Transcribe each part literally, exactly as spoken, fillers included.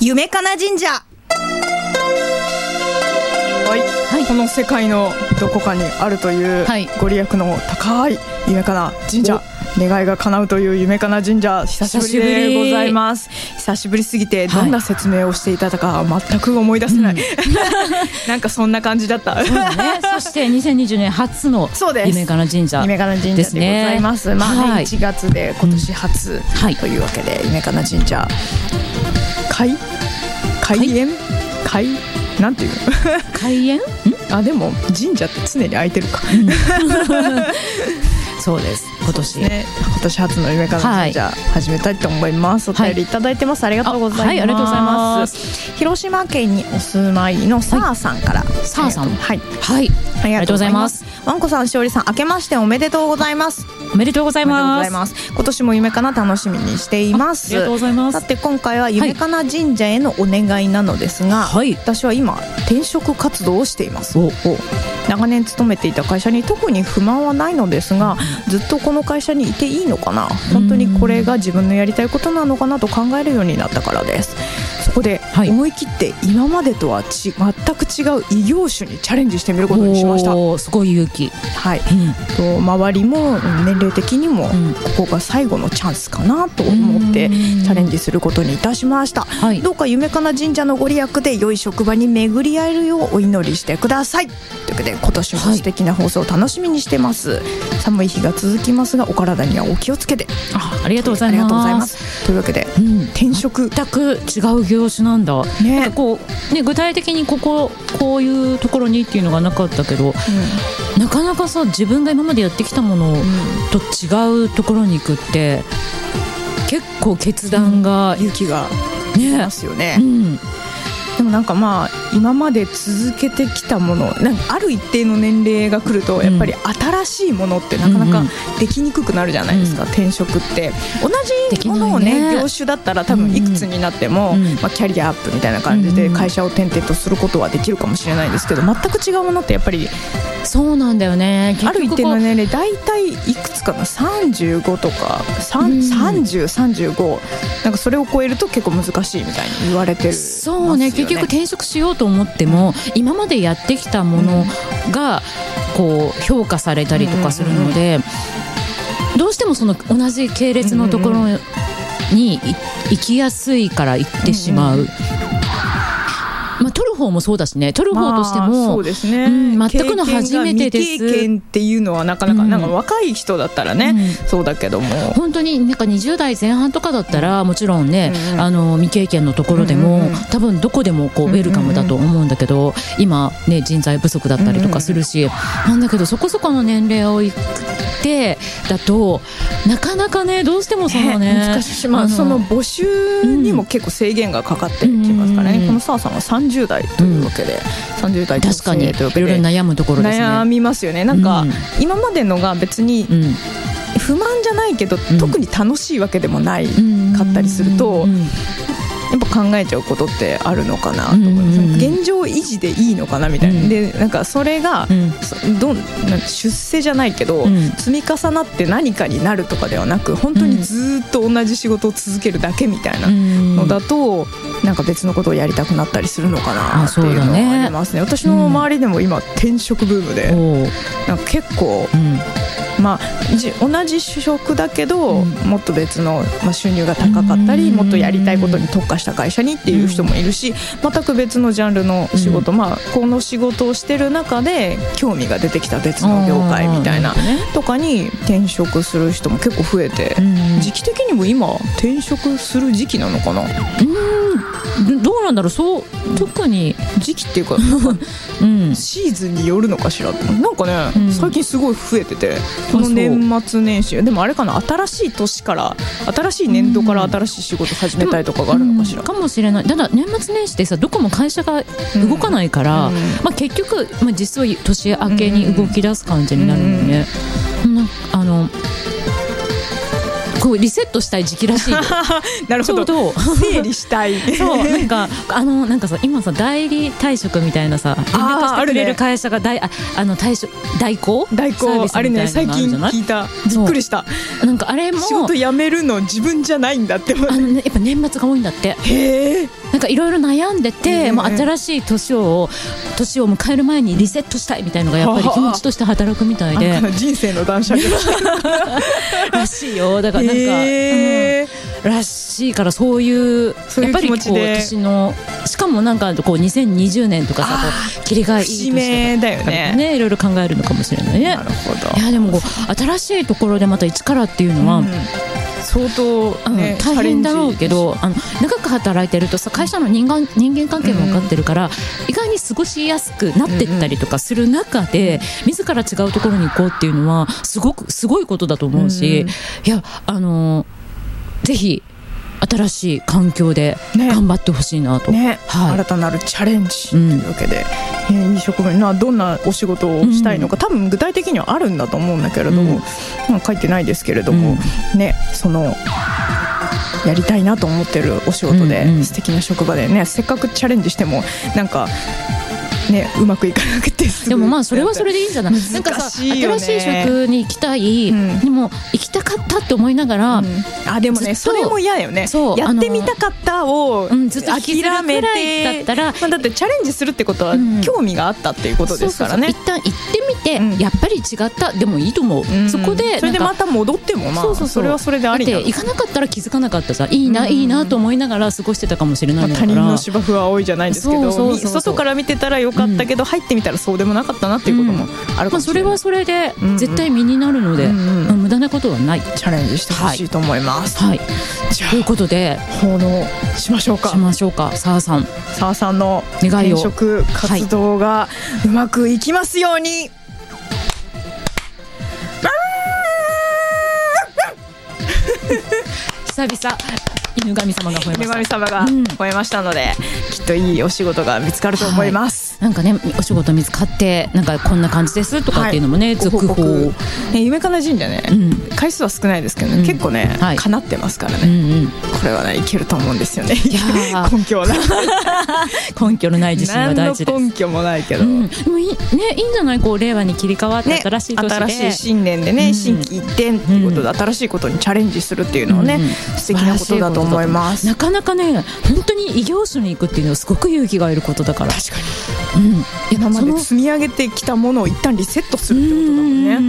夢かな神社。はい、はい、この世界のどこかにあるというご利益の高い夢かな神社、願いが叶うという夢かな神社、久しぶりでございます。久しぶりすぎてどんな説明をしていただか全く思い出せない、はい、なんかそんな感じだった。 そうだね、そしてにせんにじゅうねん初の夢かな神社夢かな神社でございます。まあね、はい、いちがつで今年初というわけで、夢かな神社開開園開なんていう開園あ、でも神社って常に開いてるか、うん、 そうです。今年ね、今年初の夢かな神社、はい、始めたいと思います。お便りいただいてます、はい、ありがとうございます。 はい、ありがとうございます。 広島県にお住まいのサーさんから、はい、 サーさん、 はい、 はい、ありがとうございます。 わんこさん、しおりさん、明けましておめでとうございます。 おめでとうございます。 今年も夢かな楽しみにしています。 ありがとうございます。 さて今回は夢かな神社へのお願いなのですが、はい、私は今転職活動をしています。おお、長年勤めていた会社に特に不満はないのですが、ずっとこの会社にいていいのかな、本当にこれが自分のやりたいことなのかなと考えるようになったからです。そこで思い切って今までとはち全く違う異業種にチャレンジしてみることにしました。 お、すごい勇気。 はい、うん、と周りも年齢的にもここが最後のチャンスかなと思ってチャレンジすることにいたしました、はい、どうか夢かな神社のご利益で良い職場に巡り合えるようお祈りしてください。というわけで今年も素敵な放送を楽しみにしてます、はい、寒い日が続きますがお体にはお気をつけて。 あ, ありがとうございます。ありがとうございます。 というわけで、うん、転職全く違う業種なんだ、ね、なんかこう、ね、具体的にこここういうところにっていうのがなかったけど、うん、なかなかさ自分が今までやってきたものと違うところに行くって、うん、結構決断が、 うん、勇気が出ますよね、うん、でもなんかまあ今まで続けてきたもの、なんかある一定の年齢が来るとやっぱり新しいものってなかなかできにくくなるじゃないですか、うん、転職って同じものをね、ね、業種だったら多分いくつになっても、うんまあ、キャリアアップみたいな感じで会社を転々とすることはできるかもしれないですけど、全く違うものってやっぱりそうなんだよね。 ある一定の年齢、だいたいいくつかな、さんじゅうごとかさんじゅう、さんじゅうご、なんかそれを超えると結構難しいみたいに言われてる、ね、 そうね、結局転職しようと思っても、うん、今までやってきたものがこう評価されたりとかするので、うんうんうん、どうしてもその同じ系列のところに行きやすいから行ってしまう、うんうんまあ、取る方もそうだしね、取る方としても、まあそうですね、うん、全くの初めてです。 経験っていうのはなかなか、うん、なんか若い人だったらね、うん、そうだけども本当になんかにじゅう代前半とかだったらもちろんね、うん、あの未経験のところでも、うん、多分どこでもこうウェルカムだと思うんだけど、今ね人材不足だったりとかするし、うん、なんだけどそこそこの年齢をいってだとなかなかねどうしてもそのね、 ね難しいし、まあ、その募集にも結構制限がかかってきますからね、うん、このサーさんはさんじゅう代というわけで、うん、さんじゅう代女性確かにいろいろ悩むところですね。 悩みますよね。なんか、うん、今までのが別に不満じゃないけど、うん、特に楽しいわけでもないかったりすると、うんうんやっぱ考えちゃうことってあるのかなと思います、うんうんうん、現状維持でいいのかなみたいな、うん、でなんかそれが、うん、どん出世じゃないけど、うん、積み重なって何かになるとかではなく本当にずっと同じ仕事を続けるだけみたいなのだと、うん、なんか別のことをやりたくなったりするのかなっていうのはありますね。私の周りでも今転職ブームで、うん、なんか結構、うんまあ、同じ職だけど、うん、もっと別の、まあ、収入が高かったり、もっとやりたいことに特化した会社にっていう人もいるし、全く別のジャンルの仕事、うんまあ、この仕事をしてる中で興味が出てきた別の業界みたいなとかに転職する人も結構増えて、時期的にも今転職する時期なのかな。 うんどうなんだろう。そう特に時期っていうか、うん、シーズンによるのかしらって。なんかね、うん、最近すごい増えてて、この年末年始でもあれかな、新しい年から新しい年度から新しい仕事始めたいとかがあるのかしら、 うん、かもしれない。ただ年末年始ってさどこも会社が動かないから、うんまあ、結局、まあ、実は年明けに動き出す感じになるのでね、うんうん、あのこうリセットしたい時期らしいよなるほど、整理したいそうなんかあのなんかさ今さ代理退職みたいなさ連絡してくれる会社が大ああの退職代行代行あれね最近聞いた。びっくりした。 なんかあれも仕事辞めるの自分じゃないんだって思って、 あの、ね、やっぱ年末が多いんだって。 へえ。 なんかいろいろ悩んでて、もう新しい年を年を迎える前にリセットしたいみたいのがやっぱり気持ちとして働くみたいで、 人生の断捨離らしいよ。だからなんか、うん、らしいから、そういうやっぱりこう年の、しかもなんかこうにせんにじゅうねんとかさ、こう切り替えいい年とか、 節目だよね。 ね、いろいろ考えるのかもしれないね。 なるほど。 いやでもこう新しいところでまた一からっていうのは、うん、 相当、ね、 大変だろうけど、あの長く働いてるとさ、会社の人間、人間関係も分かってるから、うん、意外に過ごしやすくなってったりとかする中で、うん、自ら違うところに行こうっていうのはすごくすごいことだと思うし、うん、いや、あのぜひ新しい環境で頑張ってほしいなと、ねね、はい、新たなるチャレンジというわけで、うんね、いい職場にな、どんなお仕事をしたいのか、うん、多分具体的にはあるんだと思うんだけれども、うん、まあ、書いてないですけれども、うん、ね、そのやりたいなと思ってるお仕事で、うんうん、素敵な職場でね、せっかくチャレンジしてもなんかね、うまくいかなくて、 でもまあそれはそれでいいんじゃない。なんかさ、新しい職に行きたい、うん、でも行きたかったって思いながら、うん、 あ、でもね、それも嫌だよね。そう、やってみたかったを、うん、ずっと諦めて、だったら、まあ、だってチャレンジするってことは興味があったっていうことですからね。 そうそうそう、一旦行ってみて、うん、やっぱり違ったでもいいと思う、うん、そこでそれでまた戻っても、まあ、そうそうそう、それはそれでありだ。 だって行かなかったら気づかなかったさ、いいな、うん、いいなと思いながら過ごしてたかもしれないんだから、まあ、他人の芝生は多いじゃないですけど、そうそうそうそう、外から見てたらよかったけど、うん、入ってみたらそうでもなかったなっていうこともあるかもしれない、うん、まあ、それはそれで絶対身になるので、うんうん、無駄なことはない。 チャレンジしてほしいと思います、 はいはい、じゃあということで報道しましょうかしましょうか。澤さん澤さんの転職活動がうまくいきますように、はい、 久々犬神様が吠えました。 犬神様が吠えましたので、うん、きっといいお仕事が見つかると思います、 はい、なんかね、お仕事見つかってなんかこんな感じですとかっていうのもね、はい、続報、ね、 夢かな神社ね、うん、回数は少ないですけどね、うん、結構ね、はい、叶ってますからね、うんうん、これはねいけると思うんですよね。いや根拠はない根拠のない自信は大事です。 何の根拠もないけど、うん、 でもいい、ね、いいんじゃない、こう令和に切り替わって新しい年で、ね、 新しい新年でね、うん、心機一転っていうことで、うん、新しいことにチャレンジするっていうのはね、うん、素敵なことだと思います。 なかなかね、本当に異業種に行くっていうのはすごく勇気がいることだから。 確かに、うん、今まで積み上げてきたものを一旦リセットするってことだもんね。うんうんうん、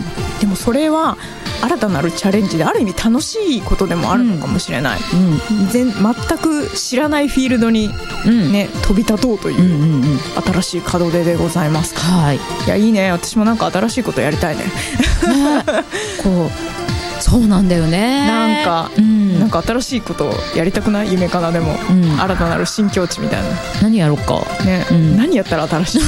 でもそれは新たなるチャレンジである意味楽しいことでもあるのかもしれない、うんうん、全, 全く知らないフィールドに、ね、うん、飛び立とうという、うんうんうん、新しい門出でございます。はい、いやいいね、私もなんか新しいことやりたい ね, ねこうそうなんだよね、 なんか、うん、なんか新しいことをやりたくない？夢かなでも、うん、新たなる新境地みたいな。 何やろうか、ね、 うん、何やったら新しい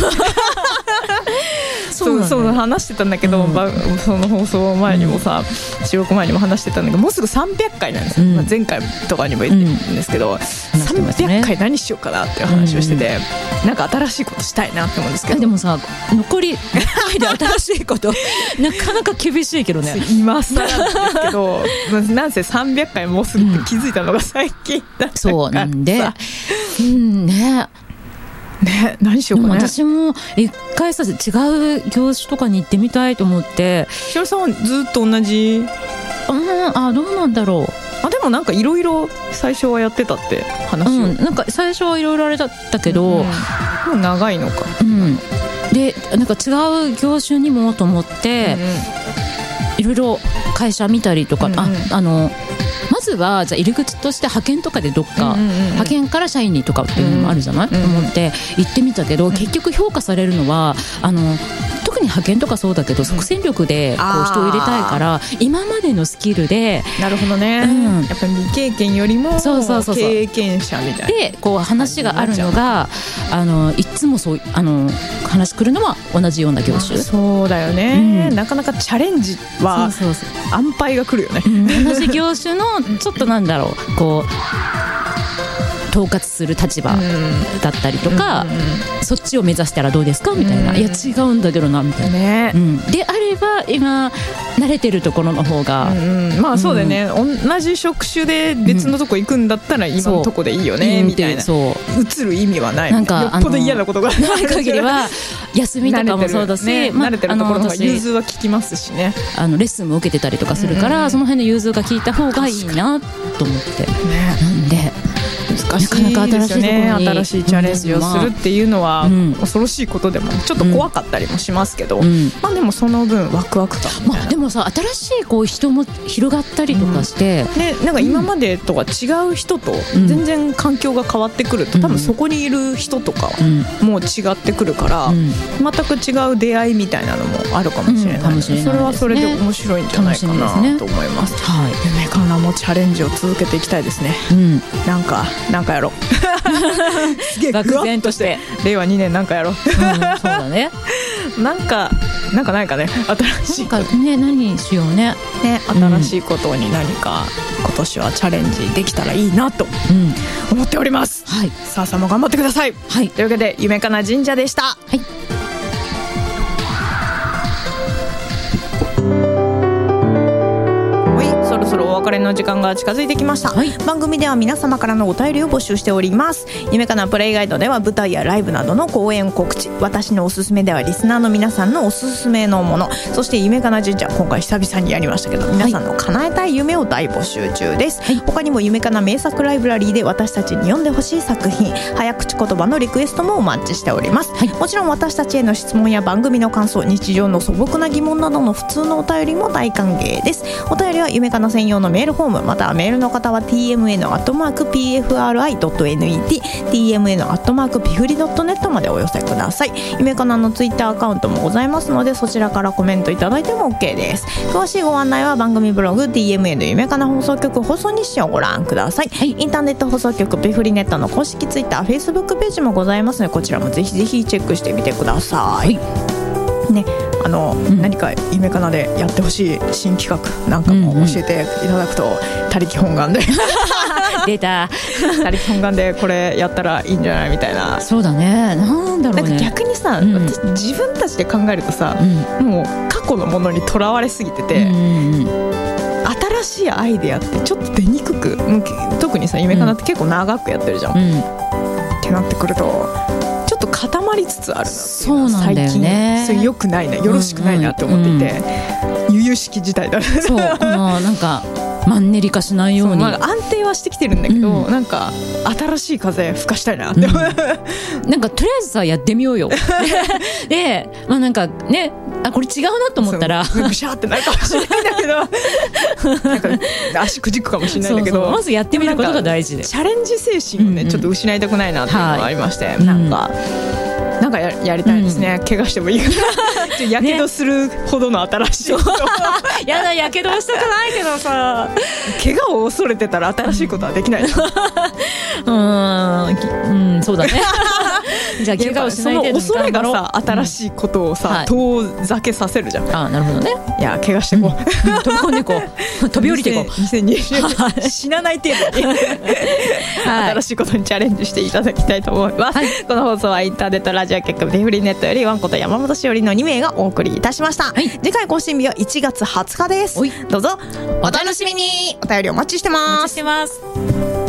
そう、そう話してたんだけど、うん、その放送前にもさ、うん、収録前にも話してたんだけど、もうすぐさんびゃっかいなんですよ、うん、まあ、前回とかにも言ってるんですけど、うん、さんびゃっかい何しようかなっていう話をしてて、うん、なんか新しいことしたいなって思うんですけど、 でもさ、残りいっかいで新しいことなかなか厳しいけどね今更なんですけどなんせさんびゃっかいもうすぐって気づいたのが最近だったから、 そうなんで、うんねね、何しようかね。 私も一回さ、違う業種とかに行ってみたいと思って。 ひよりさんはずっと同じ？ うん、あ、どうなんだろう。 あ、でもなんかいろいろ最初はやってたって話を、うん、 なんか最初はいろいろあれだったけど、うん、もう長いのか、 うん、でなんか違う業種にもと思って、いろいろ会社見たりとか、うんうん、ああのまずはじゃあ入り口として派遣とかでどっか、うんうんうん、派遣から社員にとかっていうのもあるじゃない、うんうん、と思って行ってみたけど、うん、結局評価されるのはあの特に派遣とかそうだけど、即戦力でこう人を入れたいから、今までのスキルで、 なるほどね、うん、やっぱり未経験よりも経験者みたいなでこう話があるのが、あのいつもそうあの話来るのは同じような業種、 そうだよね、うん、なかなかチャレンジはそうそうそう安牌が来るよね、 うん、同じ業種のちょっとなんだろうこう統括する立場だったりとか、うん、そっちを目指したらどうですかみたいな、うん、いや違うんだけどなみたいな、ねうん、であれば今慣れてるところの方が、 うんうん、まあそうだよね、うん、同じ職種で別のとこ行くんだったら今のとこでいいよね、うん、みたいな、そう移る意味はないなんかよっぽど嫌なことがない限りは休みとかもそうだし、 ねまあ、慣れてるところの方が融通は効きますしね、 あのレッスンも受けてたりとかするから、うん、その辺の融通が効いた方がいいなと思って、ね、なんで難しいですよね。新しいチャレンジをするっていうのは恐ろしいことでもちょっと怖かったりもしますけど、うん、まあでもその分ワクワク感みたいな、 まあ、でもさ新しいこう人も広がったりとかして、 うんね、なんか今までとは違う人と全然環境が変わってくると、うん、多分そこにいる人とかも違ってくるから、うん、全く違う出会いみたいなのもあるかもしれない、うん、かもしれないですね。それはそれで面白いんじゃないかなと思います。はい、夢かなもチャレンジを続けていきたいですね、うん、なんかなんかやろうすげえ漠然として令和にねんなんかやろう、うん、 そうだねなんかなんかないかね新しいなんかね何しようねね新しいことに何か今年はチャレンジできたらいいなと思っております、うん、はい、さあさんも頑張ってください、はい、というわけで夢かな神社でした。はい、そろそろお別れの時間が近づいてきました、はい、番組では皆様からのお便りを募集しております。夢かなプレイガイドでは舞台やライブなどの公演告知、私のおすすめではリスナーの皆さんのおすすめのもの、そして夢かな神社今回久々にやりましたけど皆さんの叶えたい夢を大募集中です、はい、他にも夢かな名作ライブラリーで私たちに読んでほしい作品、早口言葉のリクエストもお待ちしております、はい、もちろん私たちへの質問や番組の感想、日常の素朴な疑問などの普通のお便りも大歓迎です。お便りは夢かな専用のメールフォーム、またはメールの方は ティーエムエヌ アットマーク ピーエフアールアイ ドット ネット ティーエムエヌ アットマーク ピフリ ドット ネット までお寄せください。夢かなのツイッターアカウントもございますのでそちらからコメントいただいても OK です。詳しいご案内は番組ブログ ティーエムエヌ 夢かな放送局放送日誌をご覧ください、はい、インターネット放送局ピフリネットの公式ツイッター、フェイスブックページもございますのでこちらもぜひぜひチェックしてみてください、はいね、あの、うん、何か夢かなでやってほしい新企画なんかも教えていただくと、うんうん、他力本願で出た他力本願でこれやったらいいんじゃないみたいな。 そうだね、なんだろうね、 なんか逆にさ、うん、私自分たちで考えるとさ、うん、もう過去のものにとらわれすぎてて、うんうんうん、新しいアイデアってちょっと出にくく、特にさ夢かなって結構長くやってるじゃん、うん、ってなってくるとちょっと固まりつつあるなっていうのは最近、ね、それ良くないな、よろしくないなって思っていて、うんうん、悠々しき事態だね。 そう、このなんかマンネリ化しないように、 まあ、安定はしてきてるんだけど、うん、なんか新しい風吹かしたいなって、うん、 なんかとりあえずさやってみようよで、まあ、なんかね、あこれ違うなと思ったらぐしゃーってなるかもしれないんだけどなんか足くじくかもしれないんだけど、 そうそう、まずやってみることが大事で、 チャレンジ精神をね、うんうん、ちょっと失いたくないなっていうのがありまして、はい、なんか、うん、なんか や, やりたいですね、うん、怪我してもいいからやけどするほどの新しいこと、ね、 やだ、やけどはしたくないけどさ怪我を恐れてたら新しいことはできない、うん、 うーん、そうだねじゃあ怪我をしないで、 その恐れがさ新しいことをさ、うん、はい、遠ざけさせるじゃん。 あ、なるほどね。 いや怪我してこう、 うんうん、飛び込んでいこう飛び降りていこう、 にせんにじゅう死なない程度に、はい、新しいことにチャレンジしていただきたいと思います、はい、この放送はインターネットラジオ局ピフリネットよりワンコと山本しおりのに名がお送りいたしました、はい、次回更新日はいちがつはつかです。どうぞお楽しみに。お便りお待ちしてます。 お待ちしてます。